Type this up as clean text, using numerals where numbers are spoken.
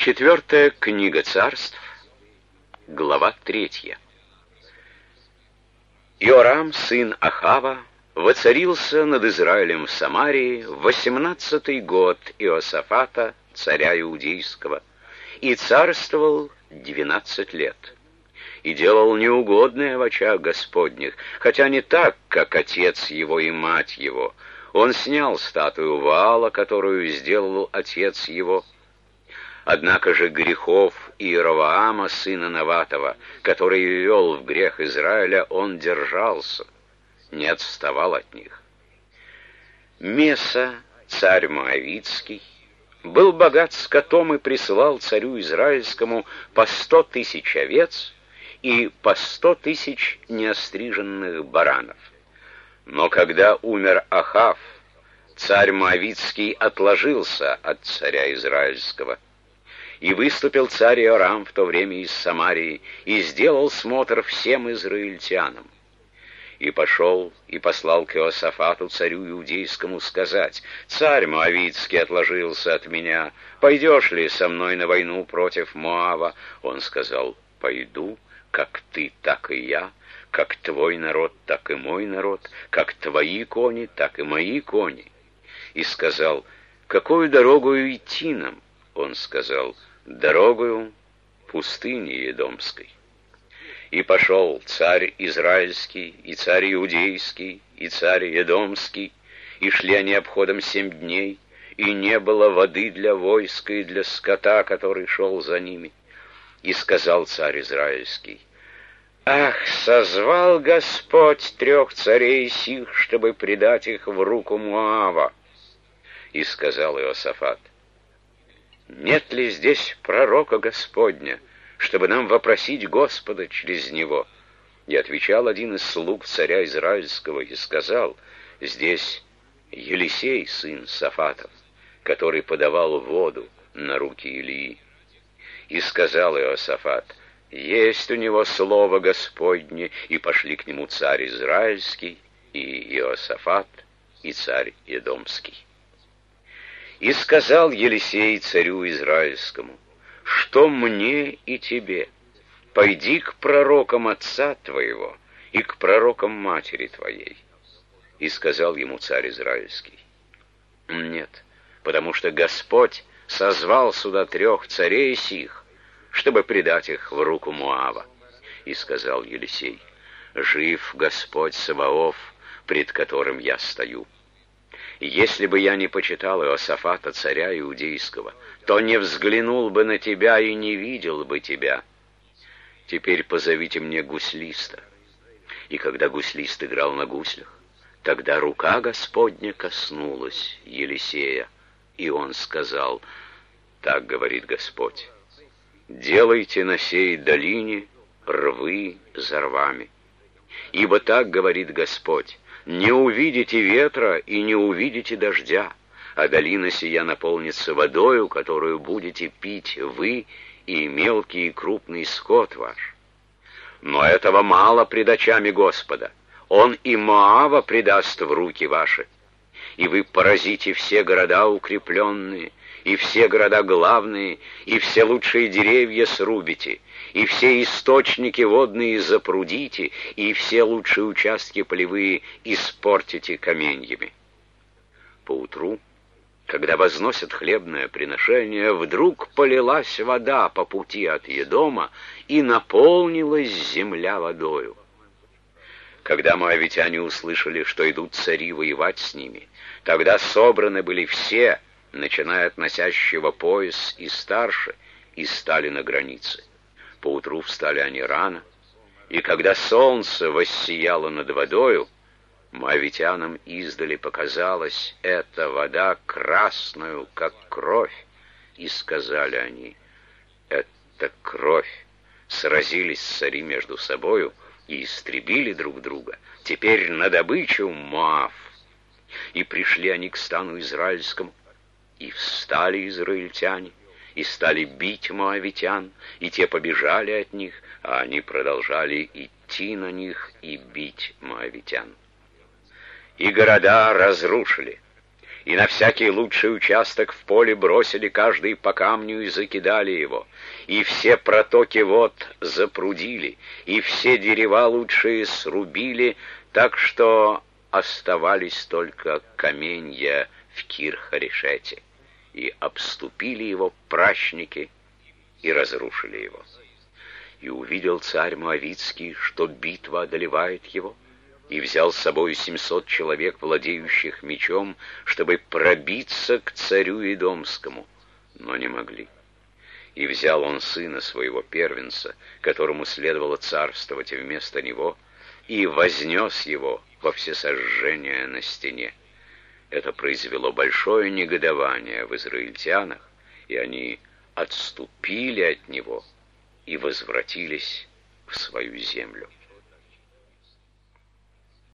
Четвертая книга царств, глава 3. Иорам, сын Ахава, воцарился над Израилем в Самарии в 18-й год Иосафата, царя Иудейского, и царствовал 12 лет. И делал неугодное в очах Господних, хотя не так, как отец его и мать его. Он снял статую Ваала, которую сделал отец его. Однако же грехов Иеровоама, сына Наватова, который ввел в грех Израиля, он держался, не отставал от них. Меса, царь Моавитский, был богат скотом и присылал царю Израильскому по 100 тысяч овец и по 100 тысяч неостриженных баранов. Но когда умер Ахав, царь Моавитский отложился от царя Израильского. И выступил царь Иорам в то время из Самарии, и сделал смотр всем израильтянам. И пошел, и послал к Иосафату, царю Иудейскому, сказать: «Царь Моавитский отложился от меня, пойдешь ли со мной на войну против Моава?» Он сказал: «Пойду, как ты, так и я, как твой народ, так и мой народ, как твои кони, так и мои кони». И сказал: «Какую дорогою идти нам?» Он сказал: «Дорогою пустыни Едомской». И пошел царь Израильский, и царь Иудейский, и царь Едомский, и шли они обходом 7 дней, и не было воды для войска и для скота, который шел за ними. И сказал царь Израильский: «Ах, созвал Господь 3 царей сих, чтобы предать их в руку Моава». И сказал Иосафат: «Нет ли здесь пророка Господня, чтобы нам вопросить Господа через него?» И отвечал один из слуг царя Израильского и сказал: «Здесь Елисей, сын Сафатов, который подавал воду на руки Илии». И сказал Иосафат: «Есть у него слово Господне». И пошли к нему царь Израильский, и Иосафат, и царь Едомский. И сказал Елисей царю Израильскому: «Что мне и тебе? Пойди к пророкам отца твоего и к пророкам матери твоей». И сказал ему царь Израильский: «Нет, потому что Господь созвал сюда 3 царей сих, чтобы предать их в руку Моава». И сказал Елисей: «Жив Господь Саваоф, пред которым я стою. Если бы я не почитал Иосафата, царя Иудейского, то не взглянул бы на тебя и не видел бы тебя. Теперь позовите мне гуслиста». И когда гуслист играл на гуслях, тогда рука Господня коснулась Елисея, и он сказал: «Так говорит Господь: делайте на сей долине рвы за рвами. Ибо так говорит Господь: не увидите ветра и не увидите дождя, а долина сия наполнится водою, которую будете пить вы и мелкий и крупный скот ваш. Но этого мало пред очами Господа. Он и Моава предаст в руки ваши. И вы поразите все города укрепленные, и все города главные, и все лучшие деревья срубите, и все источники водные запрудите, и все лучшие участки полевые испортите каменьями». Поутру, когда возносят хлебное приношение, вдруг полилась вода по пути от Едома, и наполнилась земля водою. Когда моавитяне услышали, что идут цари воевать с ними, тогда собраны были все, начиная от носящего пояс и старше, и стали на границе. Поутру встали они рано, и когда солнце воссияло над водою, моавитянам издали показалась эта вода красную, как кровь, и сказали они: «Это кровь». Сразились цари между собою и истребили друг друга. Теперь на добычу Моав. И пришли они к стану израильскому, и встали израильтяне, и стали бить моавитян, и те побежали от них, а они продолжали идти на них и бить моавитян. И города разрушили, и на всякий лучший участок в поле бросили каждый по камню и закидали его, и все протоки вод запрудили, и все дерева лучшие срубили, так что оставались только каменья в Кир-Харешете, и обступили его пращники и разрушили его. И увидел царь Моавитский, что битва одолевает его, и взял с собой 700 человек, владеющих мечом, чтобы пробиться к царю Идомскому, но не могли. И взял он сына своего первенца, которому следовало царствовать вместо него, и вознес его во всесожжение на стене. Это произвело большое негодование в израильтянах, и они отступили от него и возвратились в свою землю.